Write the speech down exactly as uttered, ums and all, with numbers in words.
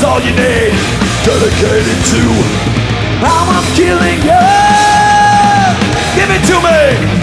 all you need. Dedicated to how I'm killing you. Give it to me.